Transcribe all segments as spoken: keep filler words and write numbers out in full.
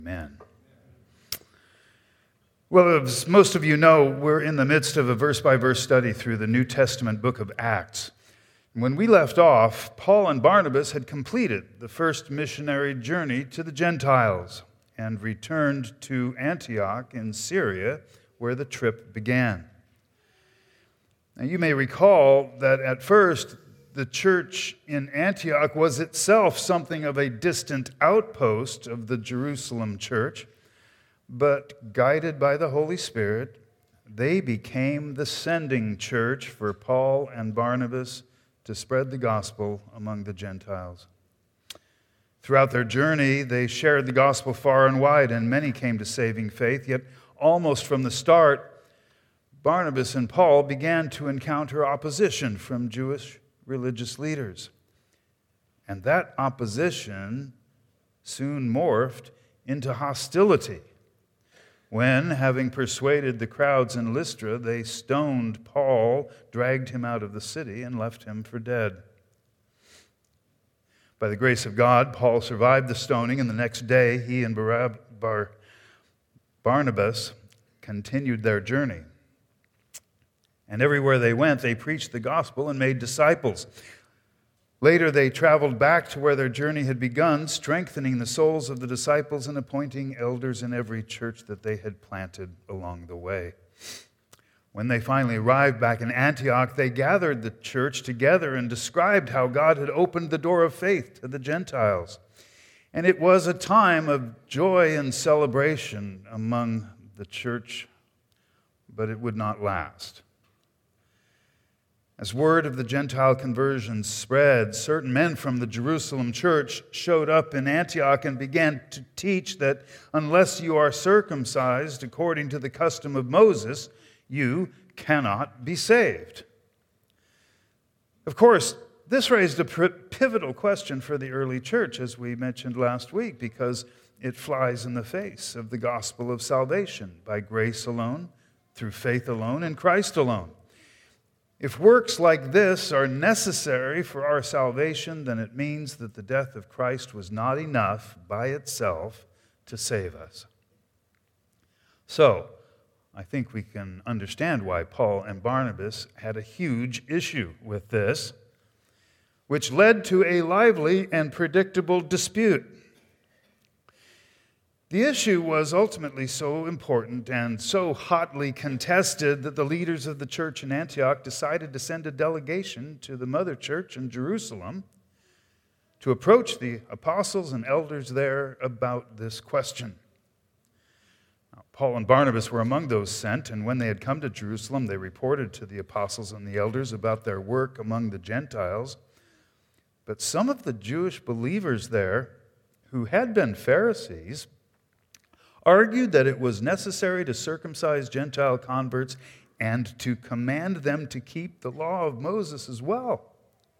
Amen. Well, as most of you know, we're in the midst of a verse-by-verse study through the New Testament book of Acts. When we left off, Paul and Barnabas had completed the first missionary journey to the Gentiles and returned to Antioch in Syria, where the trip began. Now, you may recall that at first, the church in Antioch was itself something of a distant outpost of the Jerusalem church, but guided by the Holy Spirit, they became the sending church for Paul and Barnabas to spread the gospel among the Gentiles. Throughout their journey, they shared the gospel far and wide, and many came to saving faith, yet almost from the start, Barnabas and Paul began to encounter opposition from Jewish religious leaders. And that opposition soon morphed into hostility when, having persuaded the crowds in Lystra, they stoned Paul, dragged him out of the city, and left him for dead. By the grace of God, Paul survived the stoning, and the next day he and Barab- Bar- Barnabas continued their journey. And everywhere they went, they preached the gospel and made disciples. Later, they traveled back to where their journey had begun, strengthening the souls of the disciples and appointing elders in every church that they had planted along the way. When they finally arrived back in Antioch, they gathered the church together and described how God had opened the door of faith to the Gentiles. And it was a time of joy and celebration among the church, but it would not last. As word of the Gentile conversion spread, certain men from the Jerusalem church showed up in Antioch and began to teach that unless you are circumcised according to the custom of Moses, you cannot be saved. Of course, this raised a pivotal question for the early church, as we mentioned last week, because it flies in the face of the gospel of salvation by grace alone, through faith alone, in Christ alone. If works like this are necessary for our salvation, then it means that the death of Christ was not enough by itself to save us. So, I think we can understand why Paul and Barnabas had a huge issue with this, which led to a lively and predictable dispute. The issue was ultimately so important and so hotly contested that the leaders of the church in Antioch decided to send a delegation to the mother church in Jerusalem to approach the apostles and elders there about this question. Now, Paul and Barnabas were among those sent, and when they had come to Jerusalem, they reported to the apostles and the elders about their work among the Gentiles. But some of the Jewish believers there, who had been Pharisees, argued that it was necessary to circumcise Gentile converts and to command them to keep the law of Moses as well.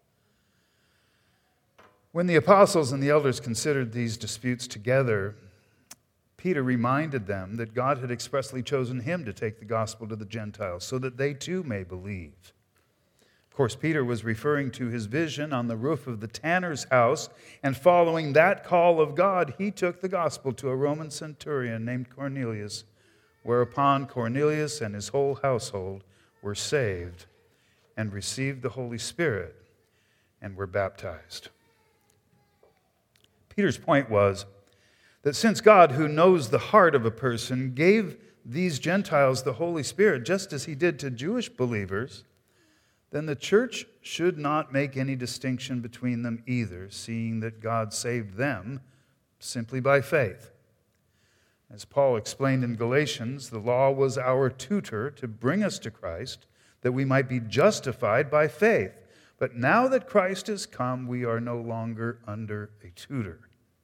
When the apostles and the elders considered these disputes together, Peter reminded them that God had expressly chosen him to take the gospel to the Gentiles so that they too may believe. Of course, Peter was referring to his vision on the roof of the tanner's house, and following that call of God, he took the gospel to a Roman centurion named Cornelius, whereupon Cornelius and his whole household were saved and received the Holy Spirit and were baptized. Peter's point was that since God, who knows the heart of a person, gave these Gentiles the Holy Spirit just as he did to Jewish believers, then the church should not make any distinction between them either, seeing that God saved them simply by faith. As Paul explained in Galatians, the law was our tutor to bring us to Christ, that we might be justified by faith. But now that Christ has come, we are no longer under a tutor.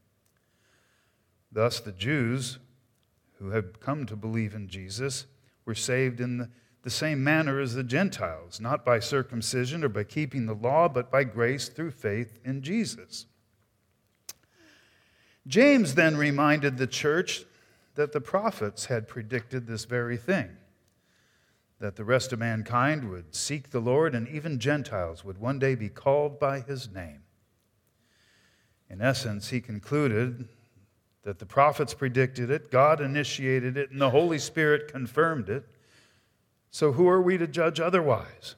Thus, the Jews who had come to believe in Jesus were saved in the the same manner as the Gentiles, not by circumcision or by keeping the law, but by grace through faith in Jesus. James then reminded the church that the prophets had predicted this very thing, that the rest of mankind would seek the Lord, and even Gentiles would one day be called by his name. In essence, he concluded that the prophets predicted it, God initiated it, and the Holy Spirit confirmed it. So who are we to judge otherwise?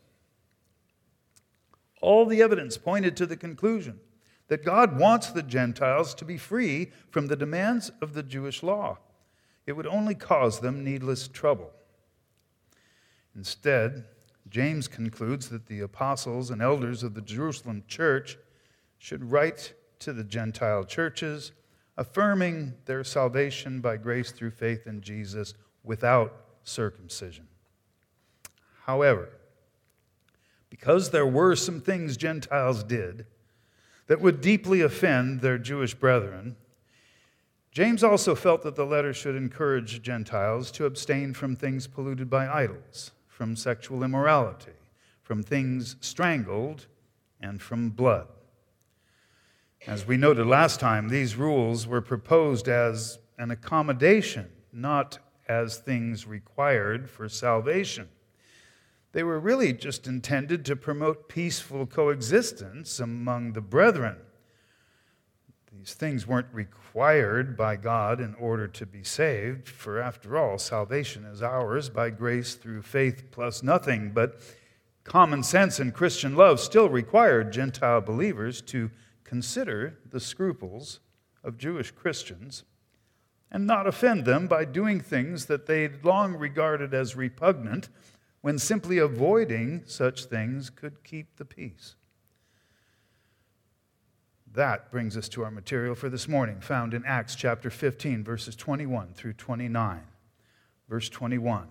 All the evidence pointed to the conclusion that God wants the Gentiles to be free from the demands of the Jewish law. It would only cause them needless trouble. Instead, James concludes that the apostles and elders of the Jerusalem church should write to the Gentile churches, affirming their salvation by grace through faith in Jesus without circumcision. However, because there were some things Gentiles did that would deeply offend their Jewish brethren, James also felt that the letter should encourage Gentiles to abstain from things polluted by idols, from sexual immorality, from things strangled, and from blood. As we noted last time, these rules were proposed as an accommodation, not as things required for salvation. They were really just intended to promote peaceful coexistence among the brethren. These things weren't required by God in order to be saved, for after all, salvation is ours by grace through faith plus nothing. But common sense and Christian love still required Gentile believers to consider the scruples of Jewish Christians and not offend them by doing things that they'd long regarded as repugnant, when simply avoiding such things could keep the peace. That brings us to our material for this morning, found in Acts chapter fifteen, verses twenty-one through twenty-nine. Verse twenty-one.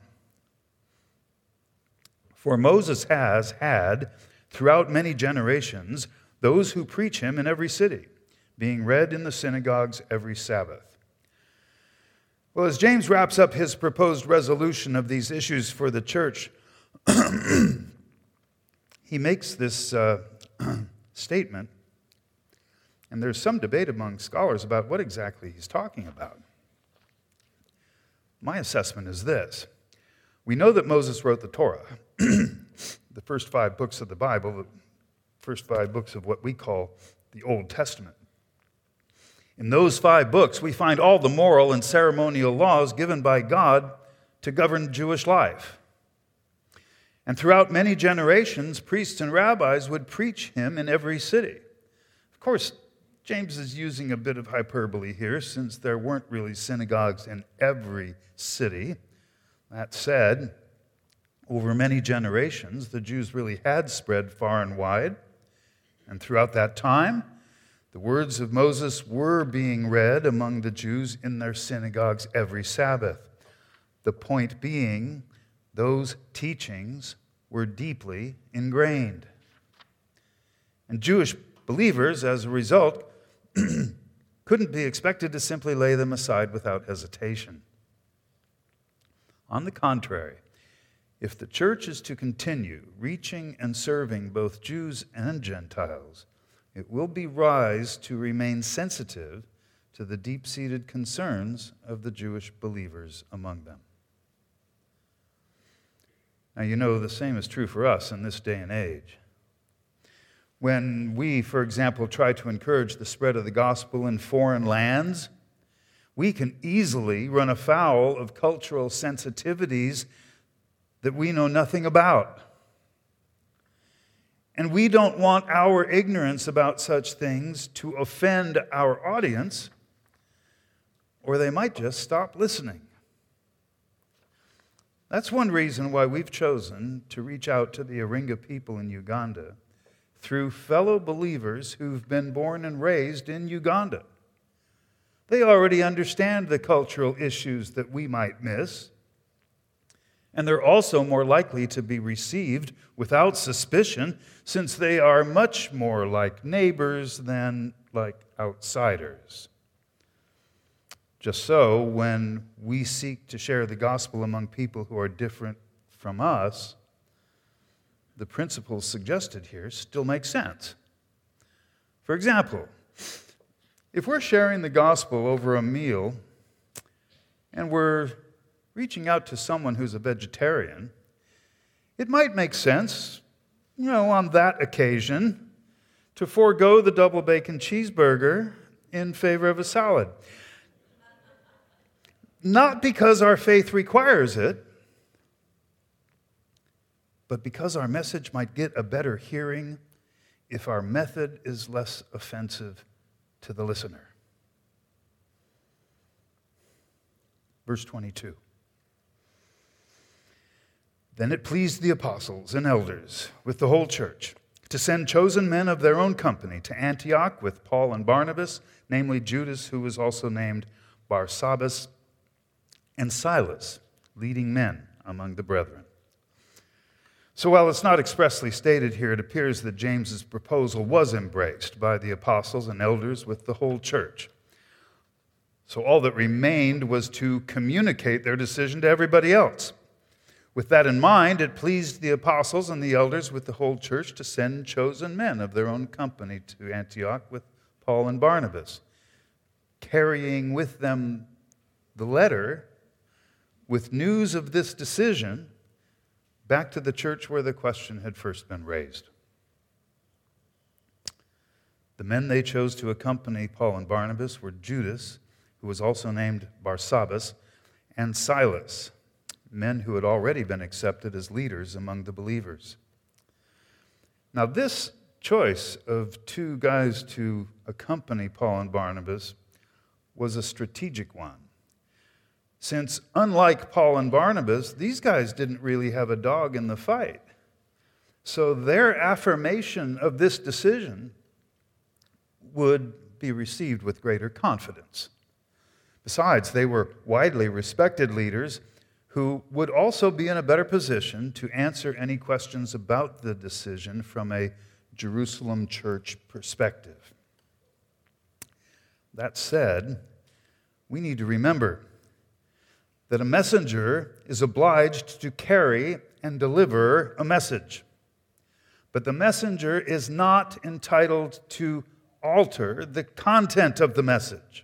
For Moses has had, throughout many generations, those who preach him in every city, being read in the synagogues every Sabbath. Well, as James wraps up his proposed resolution of these issues for the church, he makes this uh, statement, and there's some debate among scholars about what exactly he's talking about. My assessment is this. We know that Moses wrote the Torah, the first five books of the Bible, the first five books of what we call the Old Testament. In those five books, we find all the moral and ceremonial laws given by God to govern Jewish life. And throughout many generations, priests and rabbis would preach him in every city. Of course, James is using a bit of hyperbole here, since there weren't really synagogues in every city. That said, over many generations, the Jews really had spread far and wide. And throughout that time, the words of Moses were being read among the Jews in their synagogues every Sabbath. The point being, those teachings were deeply ingrained. And Jewish believers, as a result, couldn't be expected to simply lay them aside without hesitation. On the contrary, if the church is to continue reaching and serving both Jews and Gentiles, it will be wise to remain sensitive to the deep-seated concerns of the Jewish believers among them. Now, you know, the same is true for us in this day and age. When we, for example, try to encourage the spread of the gospel in foreign lands, we can easily run afoul of cultural sensitivities that we know nothing about. And we don't want our ignorance about such things to offend our audience, or they might just stop listening. That's one reason why we've chosen to reach out to the Iringa people in Uganda through fellow believers who've been born and raised in Uganda. They already understand the cultural issues that we might miss, and they're also more likely to be received without suspicion, since they are much more like neighbors than like outsiders. Just so, when we seek to share the gospel among people who are different from us, the principles suggested here still make sense. For example, if we're sharing the gospel over a meal and we're reaching out to someone who's a vegetarian, it might make sense, you know, on that occasion, to forego the double bacon cheeseburger in favor of a salad. not because our faith requires it, but because our message might get a better hearing if our method is less offensive to the listener. Verse twenty-two. Then it pleased the apostles and elders with the whole church to send chosen men of their own company to Antioch with Paul and Barnabas, namely Judas, who was also named Barsabbas, and Silas, leading men among the brethren. So while it's not expressly stated here, it appears that James's proposal was embraced by the apostles and elders with the whole church. So all that remained was to communicate their decision to everybody else. With that in mind, it pleased the apostles and the elders with the whole church to send chosen men of their own company to Antioch with Paul and Barnabas, carrying with them the letter with news of this decision back to the church where the question had first been raised. The men they chose to accompany Paul and Barnabas were Judas, who was also named Barsabbas, and Silas, men who had already been accepted as leaders among the believers. Now, this choice of two guys to accompany Paul and Barnabas was a strategic one, since unlike Paul and Barnabas, these guys didn't really have a dog in the fight. So their affirmation of this decision would be received with greater confidence. Besides, they were widely respected leaders who would also be in a better position to answer any questions about the decision from a Jerusalem church perspective. That said, we need to remember that a messenger is obliged to carry and deliver a message. But the messenger is not entitled to alter the content of the message.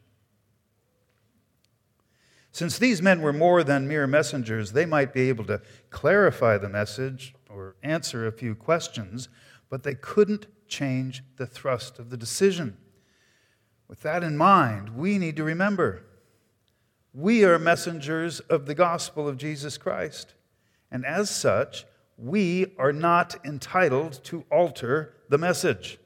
Since these men were more than mere messengers, they might be able to clarify the message or answer a few questions, but they couldn't change the thrust of the decision. With that in mind, we need to remember, we are messengers of the gospel of Jesus Christ, and as such, we are not entitled to alter the message.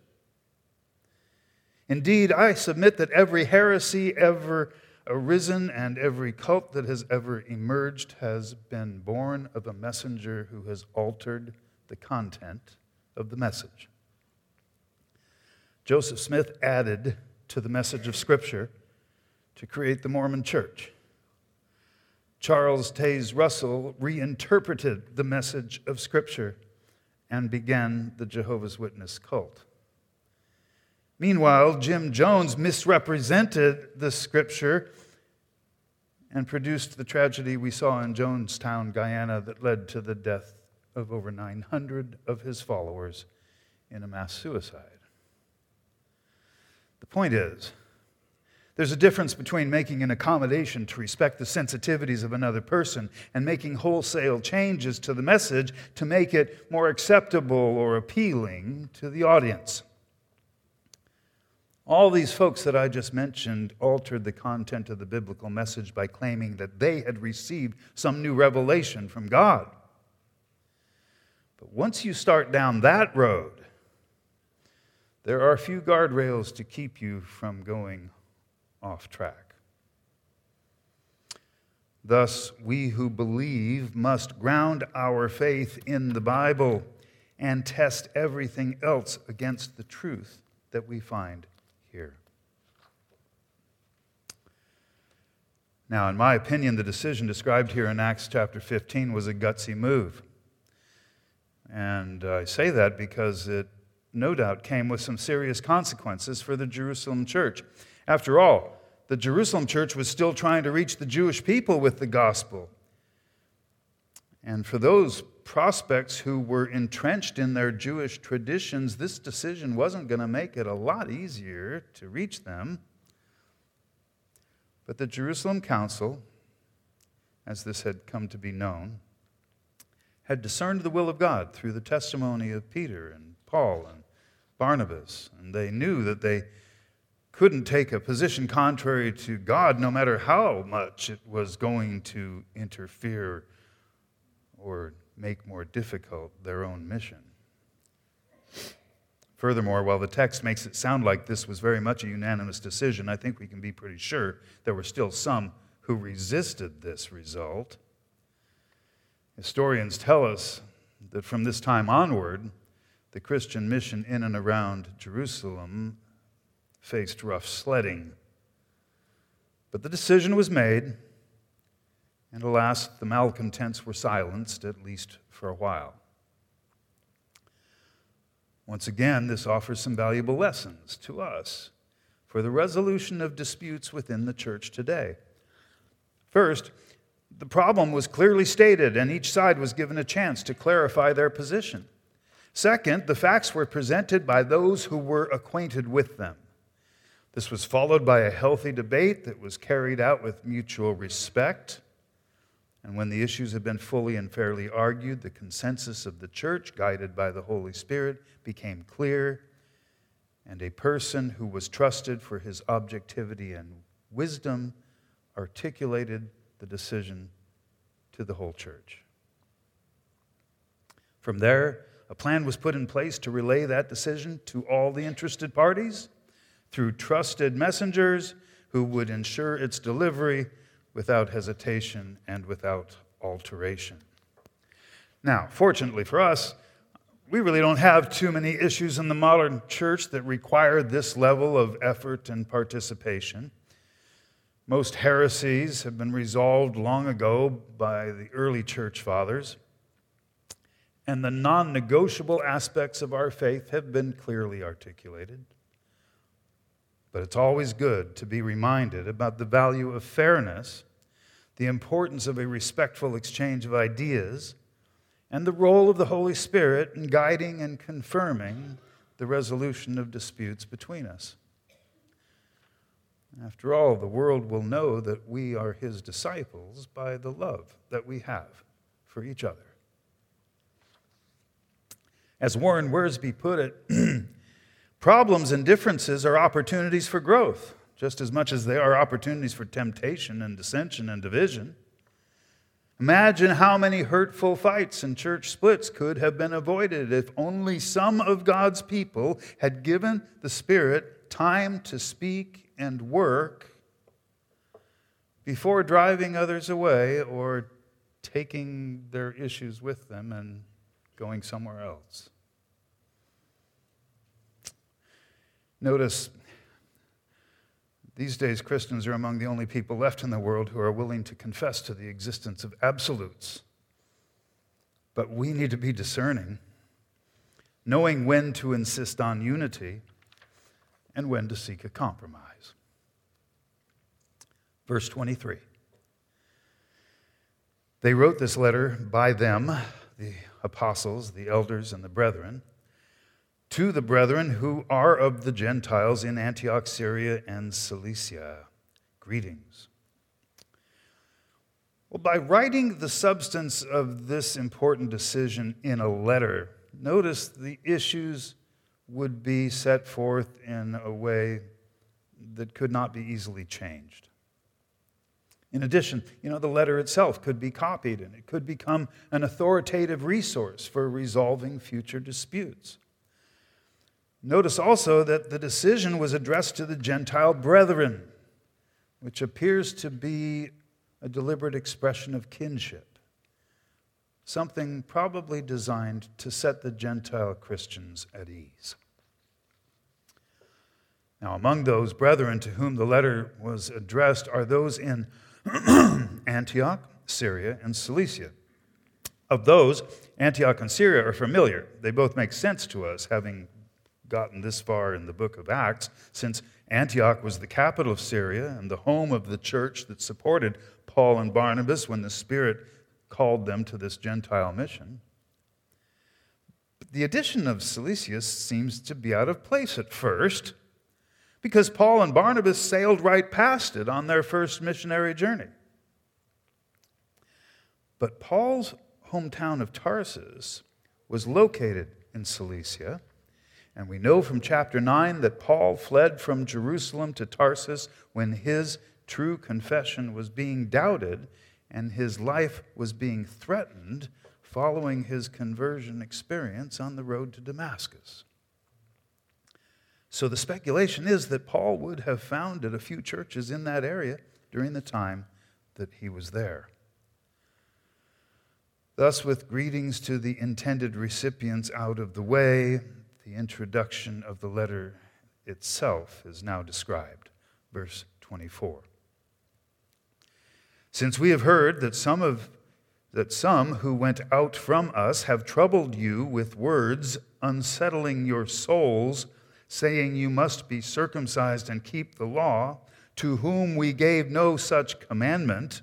Indeed, I submit that every heresy ever arisen and every cult that has ever emerged has been born of a messenger who has altered the content of the message. Joseph Smith added to the message of Scripture to create the Mormon Church. Charles Taze Russell reinterpreted the message of Scripture and began the Jehovah's Witness cult. Meanwhile, Jim Jones misrepresented the Scripture and produced the tragedy we saw in Jonestown, Guyana, that led to the death of over nine hundred of his followers in a mass suicide. The point is, there's a difference between making an accommodation to respect the sensitivities of another person and making wholesale changes to the message to make it more acceptable or appealing to the audience. All these folks that I just mentioned altered the content of the biblical message by claiming that they had received some new revelation from God. But once you start down that road, there are a few guardrails to keep you from going off track. Thus, we who believe must ground our faith in the Bible and test everything else against the truth that we find here. Now, in my opinion, the decision described here in Acts chapter fifteen was a gutsy move. And I say that because it no doubt came with some serious consequences for the Jerusalem church. After all, the Jerusalem church was still trying to reach the Jewish people with the gospel. And for those prospects who were entrenched in their Jewish traditions, this decision wasn't going to make it a lot easier to reach them. But the Jerusalem Council, as this had come to be known, had discerned the will of God through the testimony of Peter and Paul and Barnabas, and they knew that they couldn't take a position contrary to God no matter how much it was going to interfere or make more difficult their own mission. Furthermore, while the text makes it sound like this was very much a unanimous decision, I think we can be pretty sure there were still some who resisted this result. Historians tell us that from this time onward, the Christian mission in and around Jerusalem faced rough sledding. But the decision was made, and alas, the malcontents were silenced, at least for a while. Once again, this offers some valuable lessons to us for the resolution of disputes within the church today. First, the problem was clearly stated, and each side was given a chance to clarify their position. Second, the facts were presented by those who were acquainted with them. This was followed by a healthy debate that was carried out with mutual respect. And when the issues had been fully and fairly argued, the consensus of the church, guided by the Holy Spirit, became clear, and a person who was trusted for his objectivity and wisdom articulated the decision to the whole church. From there, a plan was put in place to relay that decision to all the interested parties through trusted messengers who would ensure its delivery without hesitation and without alteration. Now, fortunately for us, we really don't have too many issues in the modern church that require this level of effort and participation. Most heresies have been resolved long ago by the early church fathers, and the non-negotiable aspects of our faith have been clearly articulated. But it's always good to be reminded about the value of fairness, the importance of a respectful exchange of ideas, and the role of the Holy Spirit in guiding and confirming the resolution of disputes between us. After all, the world will know that we are His disciples by the love that we have for each other. As Warren Wiersbe put it, problems and differences are opportunities for growth, just as much as they are opportunities for temptation and dissension and division. Imagine how many hurtful fights and church splits could have been avoided if only some of God's people had given the Spirit time to speak and work before driving others away or taking their issues with them and going somewhere else. Notice, these days Christians are among the only people left in the world who are willing to confess to the existence of absolutes. But we need to be discerning, knowing when to insist on unity and when to seek a compromise. Verse twenty-three. They wrote this letter by them, the apostles, the elders, and the brethren, to the brethren who are of the Gentiles in Antioch, Syria, and Cilicia. Greetings. Well, by writing the substance of this important decision in a letter, notice the issues would be set forth in a way that could not be easily changed. In addition, you know, the letter itself could be copied and it could become an authoritative resource for resolving future disputes. Notice also that the decision was addressed to the Gentile brethren, which appears to be a deliberate expression of kinship, something probably designed to set the Gentile Christians at ease. Now, among those brethren to whom the letter was addressed are those in Antioch, Syria, and Cilicia. Of those, Antioch and Syria are familiar. They both make sense to us, having gotten this far in the book of Acts, since Antioch was the capital of Syria and the home of the church that supported Paul and Barnabas when the Spirit called them to this Gentile mission. But the addition of Cilicia seems to be out of place at first, because Paul and Barnabas sailed right past it on their first missionary journey. But Paul's hometown of Tarsus was located in Cilicia, And we know from chapter nine that Paul fled from Jerusalem to Tarsus when his true confession was being doubted and his life was being threatened following his conversion experience on the road to Damascus. So the speculation is that Paul would have founded a few churches in that area during the time that he was there. Thus, with greetings to the intended recipients out of the way, the introduction of the letter itself is now described. Verse twenty-four. Since we have heard that some of that some who went out from us have troubled you with words, unsettling your souls, saying you must be circumcised and keep the law, to whom we gave no such commandment.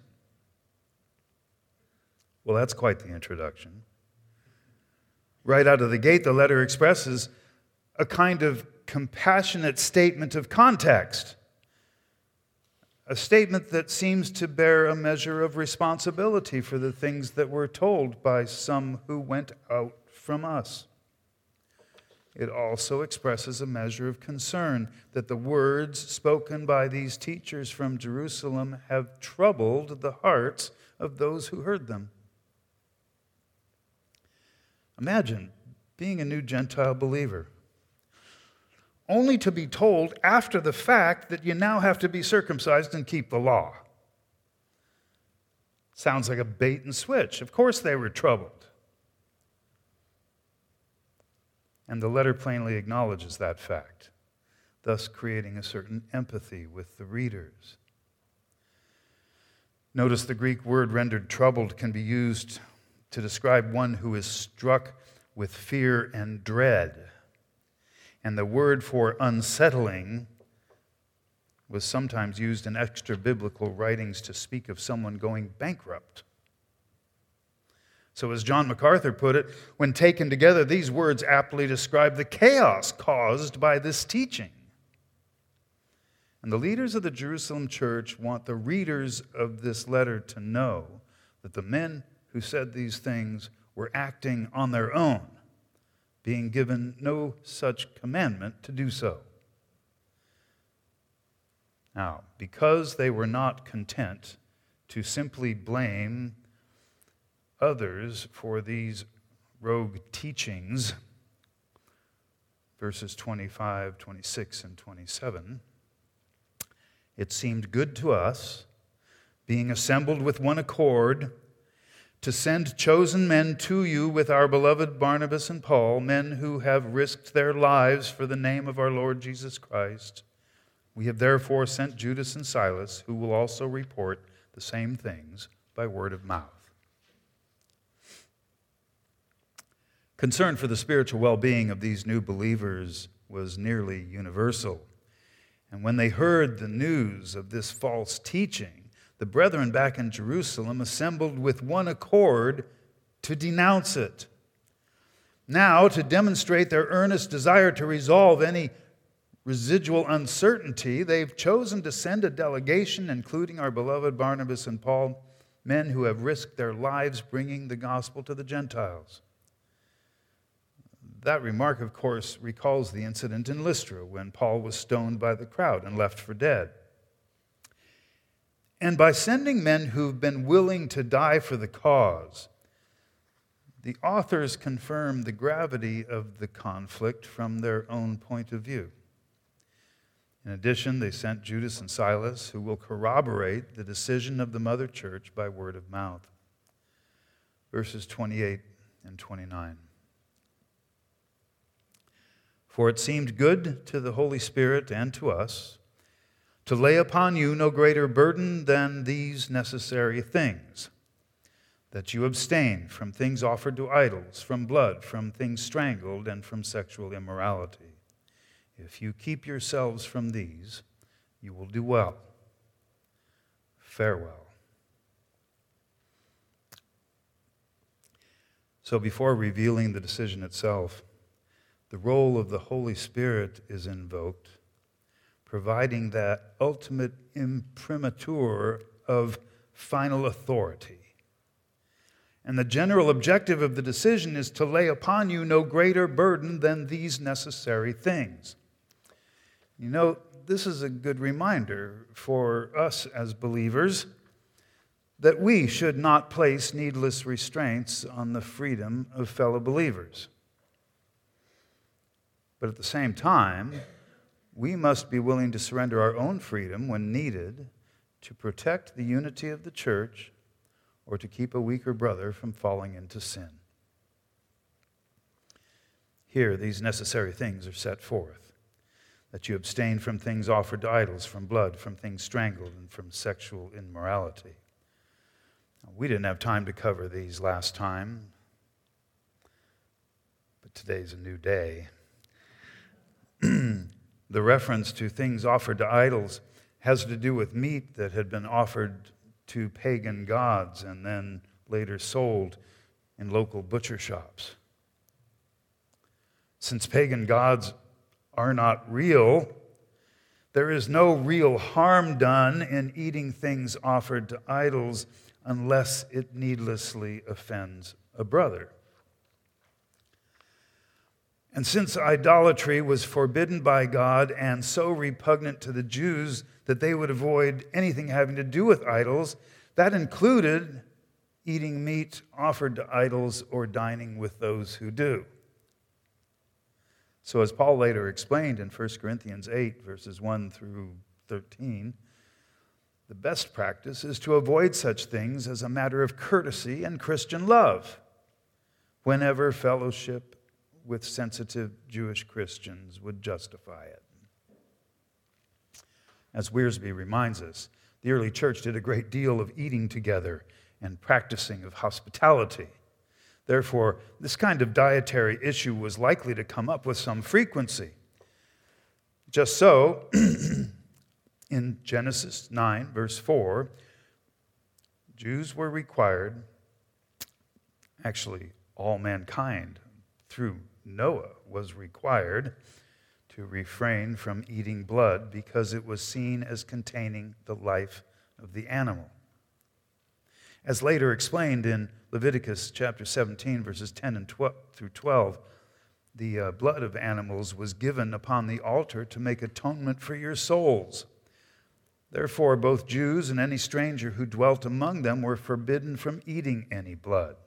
Well, that's quite the introduction. Right out of the gate, the letter expresses a kind of compassionate statement of context, a statement that seems to bear a measure of responsibility for the things that were told by some who went out from us. It also expresses a measure of concern that the words spoken by these teachers from Jerusalem have troubled the hearts of those who heard them. Imagine being a new Gentile believer, only to be told after the fact that you now have to be circumcised and keep the law. Sounds like a bait and switch. Of course they were troubled. And the letter plainly acknowledges that fact, thus creating a certain empathy with the readers. Notice the Greek word rendered troubled can be used to describe one who is struck with fear and dread. And the word for unsettling was sometimes used in extra-biblical writings to speak of someone going bankrupt. So as John MacArthur put it, when taken together, these words aptly describe the chaos caused by this teaching. And the leaders of the Jerusalem church want the readers of this letter to know that the men who said these things were acting on their own, being given no such commandment to do so. Now, because they were not content to simply blame others for these rogue teachings, verses twenty-five, twenty-six, and twenty-seven, it seemed good to us, being assembled with one accord, to send chosen men to you with our beloved Barnabas and Paul, men who have risked their lives for the name of our Lord Jesus Christ. We have therefore sent Judas and Silas, who will also report the same things by word of mouth. Concern for the spiritual well-being of these new believers was nearly universal. And when they heard the news of this false teaching, the brethren back in Jerusalem assembled with one accord to denounce it. Now, to demonstrate their earnest desire to resolve any residual uncertainty, they've chosen to send a delegation, including our beloved Barnabas and Paul, men who have risked their lives bringing the gospel to the Gentiles. That remark, of course, recalls the incident in Lystra when Paul was stoned by the crowd and left for dead. And by sending men who've been willing to die for the cause, the authors confirm the gravity of the conflict from their own point of view. In addition, they sent Judas and Silas, who will corroborate the decision of the mother church by word of mouth. Verses twenty-eight and twenty-nine. For it seemed good to the Holy Spirit and to us to lay upon you no greater burden than these necessary things, that you abstain from things offered to idols, from blood, from things strangled, and from sexual immorality. If you keep yourselves from these, you will do well. Farewell. So before revealing the decision itself, the role of the Holy Spirit is invoked, providing that ultimate imprimatur of final authority. And the general objective of the decision is to lay upon you no greater burden than these necessary things. You know, this is a good reminder for us as believers that we should not place needless restraints on the freedom of fellow believers. But at the same time, we must be willing to surrender our own freedom when needed to protect the unity of the church or to keep a weaker brother from falling into sin. Here, these necessary things are set forth: that you abstain from things offered to idols, from blood, from things strangled, and from sexual immorality. We didn't have time to cover these last time, but today's a new day. The reference to things offered to idols has to do with meat that had been offered to pagan gods and then later sold in local butcher shops. Since pagan gods are not real, there is no real harm done in eating things offered to idols unless it needlessly offends a brother. And since idolatry was forbidden by God and so repugnant to the Jews that they would avoid anything having to do with idols, that included eating meat offered to idols or dining with those who do. So as Paul later explained in First Corinthians eight, verses one through thirteen, the best practice is to avoid such things as a matter of courtesy and Christian love, whenever fellowship with sensitive Jewish Christians would justify it. As Wiersbe reminds us, the early church did a great deal of eating together and practicing of hospitality. Therefore, this kind of dietary issue was likely to come up with some frequency. Just so, in Genesis nine, verse four, Jews were required, actually all mankind through Noah was required to refrain from eating blood because it was seen as containing the life of the animal. As later explained in Leviticus chapter seventeen, verses ten and twelve through twelve, the uh, blood of animals was given upon the altar to make atonement for your souls. Therefore, both Jews and any stranger who dwelt among them were forbidden from eating any blood.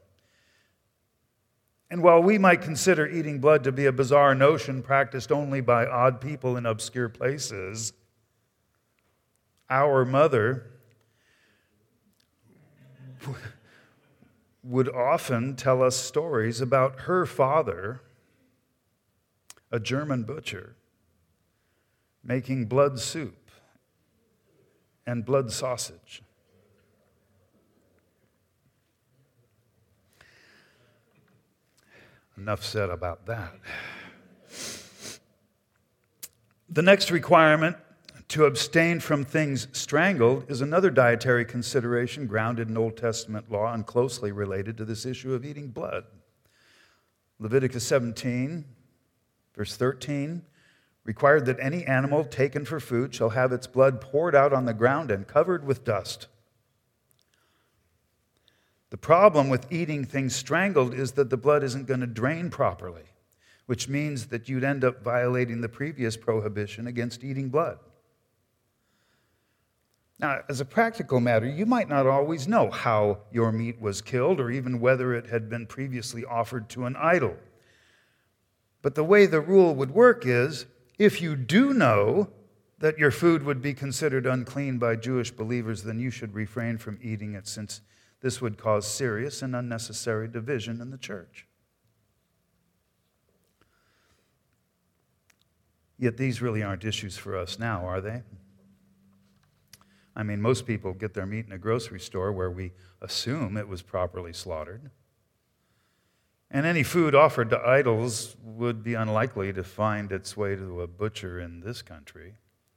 And while we might consider eating blood to be a bizarre notion practiced only by odd people in obscure places, our mother would often tell us stories about her father, a German butcher, making blood soup and blood sausage. Enough said about that. The next requirement, to abstain from things strangled, is another dietary consideration grounded in Old Testament law and closely related to this issue of eating blood. Leviticus seventeen, verse thirteen, required that any animal taken for food shall have its blood poured out on the ground and covered with dust. The problem with eating things strangled is that the blood isn't going to drain properly, which means that you'd end up violating the previous prohibition against eating blood. Now, as a practical matter, you might not always know how your meat was killed or even whether it had been previously offered to an idol. But the way the rule would work is, if you do know that your food would be considered unclean by Jewish believers, then you should refrain from eating it, since this would cause serious and unnecessary division in the church. Yet these really aren't issues for us now, are they? I mean, most people get their meat in a grocery store where we assume it was properly slaughtered. And any food offered to idols would be unlikely to find its way to a butcher in this country.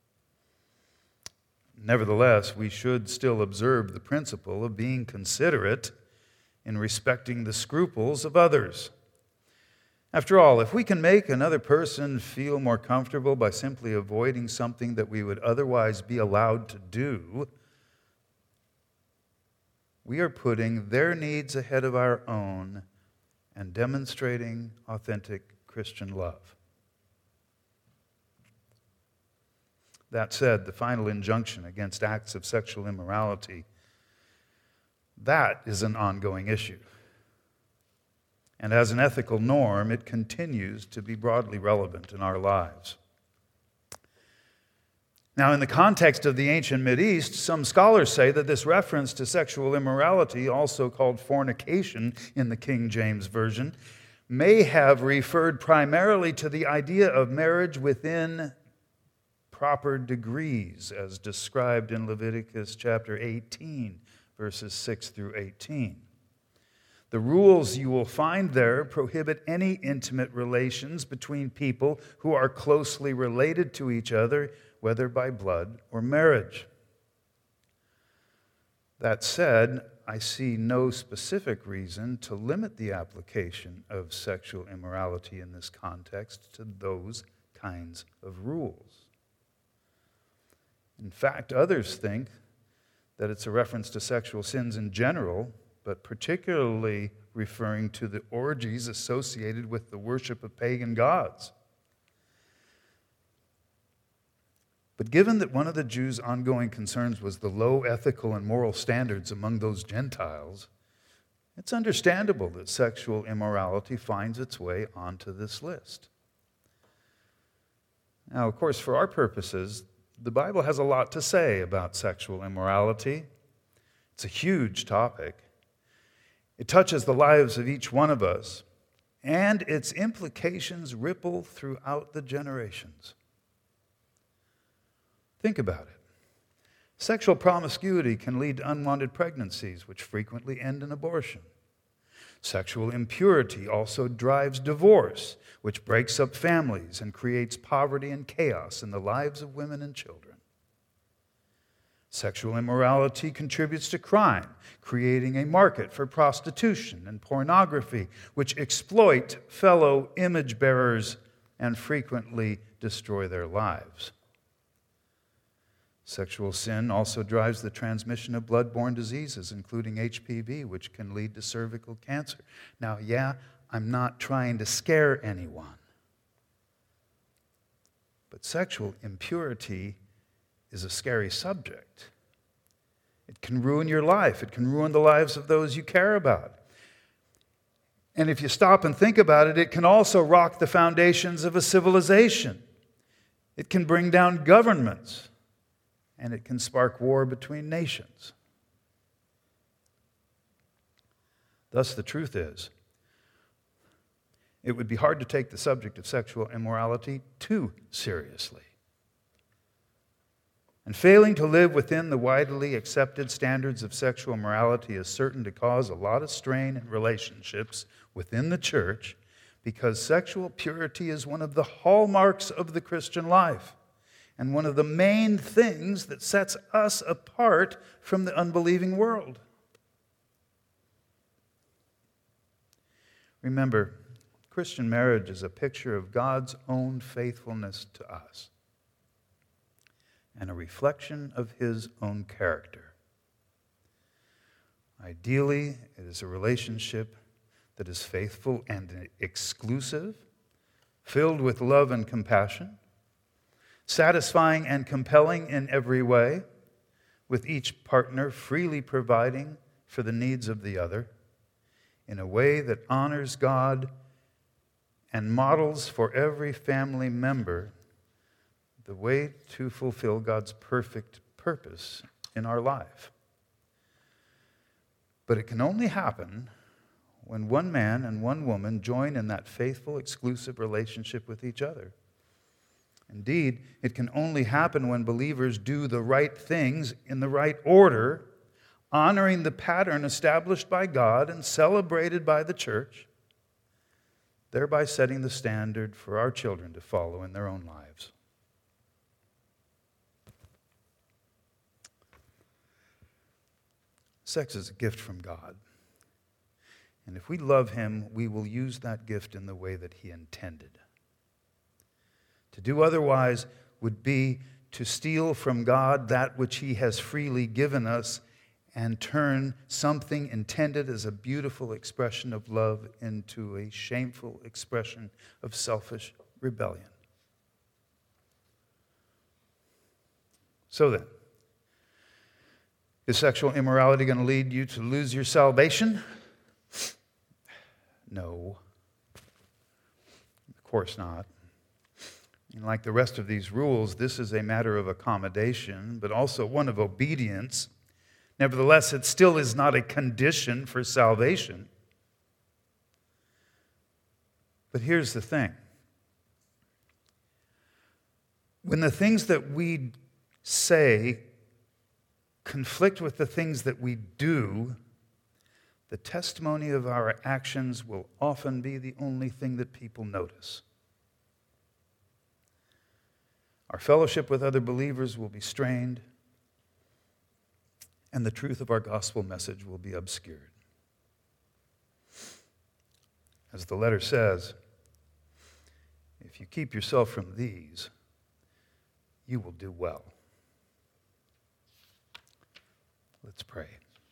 Nevertheless, we should still observe the principle of being considerate in respecting the scruples of others. After all, if we can make another person feel more comfortable by simply avoiding something that we would otherwise be allowed to do, we are putting their needs ahead of our own and demonstrating authentic Christian love. That said, the final injunction against acts of sexual immorality, that is an ongoing issue. And as an ethical norm, it continues to be broadly relevant in our lives. Now, in the context of the ancient Mideast, some scholars say that this reference to sexual immorality, also called fornication in the King James Version, may have referred primarily to the idea of marriage within proper degrees, as described in Leviticus chapter eighteen, verses six through eighteen. The rules you will find there prohibit any intimate relations between people who are closely related to each other, whether by blood or marriage. That said, I see no specific reason to limit the application of sexual immorality in this context to those kinds of rules. In fact, others think that it's a reference to sexual sins in general, but particularly referring to the orgies associated with the worship of pagan gods. But given that one of the Jews' ongoing concerns was the low ethical and moral standards among those Gentiles, it's understandable that sexual immorality finds its way onto this list. Now, of course, for our purposes, the Bible has a lot to say about sexual immorality. It's a huge topic. It touches the lives of each one of us, and its implications ripple throughout the generations. Think about it. Sexual promiscuity can lead to unwanted pregnancies, which frequently end in abortion. Sexual impurity also drives divorce, which breaks up families and creates poverty and chaos in the lives of women and children. Sexual immorality contributes to crime, creating a market for prostitution and pornography, which exploit fellow image bearers and frequently destroy their lives. Sexual sin also drives the transmission of blood-borne diseases, including H P V, which can lead to cervical cancer. Now, yeah, I'm not trying to scare anyone, but sexual impurity is a scary subject. It can ruin your life. It can ruin the lives of those you care about. And if you stop and think about it, it can also rock the foundations of a civilization. It can bring down governments, and it can spark war between nations. Thus, the truth is, it would be hard to take the subject of sexual immorality too seriously. And failing to live within the widely accepted standards of sexual morality is certain to cause a lot of strain in relationships within the church, because sexual purity is one of the hallmarks of the Christian life and one of the main things that sets us apart from the unbelieving world. Remember, Christian marriage is a picture of God's own faithfulness to us and a reflection of His own character. Ideally, it is a relationship that is faithful and exclusive, filled with love and compassion, satisfying and compelling in every way, with each partner freely providing for the needs of the other in a way that honors God and models for every family member the way to fulfill God's perfect purpose in our life. But it can only happen when one man and one woman join in that faithful, exclusive relationship with each other. Indeed, it can only happen when believers do the right things in the right order, honoring the pattern established by God and celebrated by the church, thereby setting the standard for our children to follow in their own lives. Sex is a gift from God. And if we love Him, we will use that gift in the way that He intended. To do otherwise would be to steal from God that which He has freely given us and turn something intended as a beautiful expression of love into a shameful expression of selfish rebellion. So then, is sexual immorality going to lead you to lose your salvation? No. Of course not. And like the rest of these rules, this is a matter of accommodation, but also one of obedience. Nevertheless, it still is not a condition for salvation. But here's the thing. When the things that we say conflict with the things that we do, the testimony of our actions will often be the only thing that people notice. Our fellowship with other believers will be strained, and the truth of our gospel message will be obscured. As the letter says, if you keep yourself from these, you will do well. Let's pray.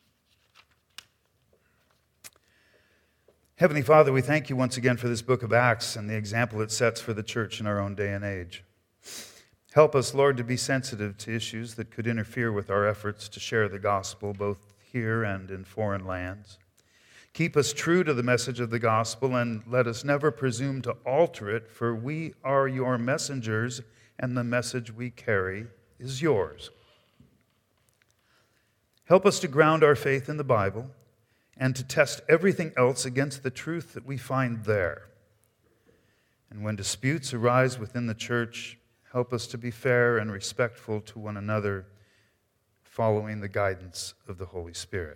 Heavenly Father, we thank you once again for this book of Acts and the example it sets for the church in our own day and age. Help us, Lord, to be sensitive to issues that could interfere with our efforts to share the gospel both here and in foreign lands. Keep us true to the message of the gospel and let us never presume to alter it, for we are your messengers and the message we carry is yours. Help us to ground our faith in the Bible and to test everything else against the truth that we find there. And when disputes arise within the church, help us to be fair and respectful to one another, following the guidance of the Holy Spirit.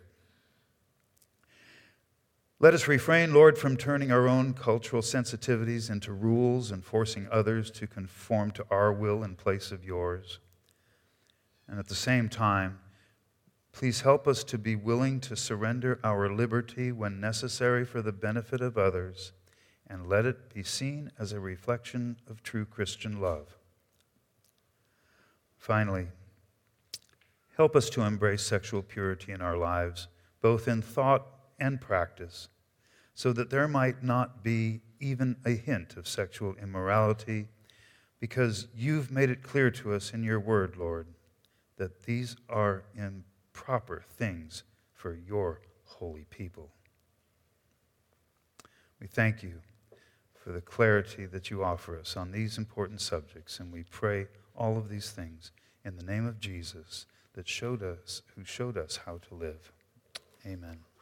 Let us refrain, Lord, from turning our own cultural sensitivities into rules and forcing others to conform to our will in place of yours. And at the same time, please help us to be willing to surrender our liberty when necessary for the benefit of others, and let it be seen as a reflection of true Christian love. Finally, help us to embrace sexual purity in our lives, both in thought and practice, so that there might not be even a hint of sexual immorality, because you've made it clear to us in your word, Lord, that these are improper things for your holy people. We thank you for the clarity that you offer us on these important subjects, and we pray all of these things in the name of Jesus that showed us, who showed us how to live. Amen.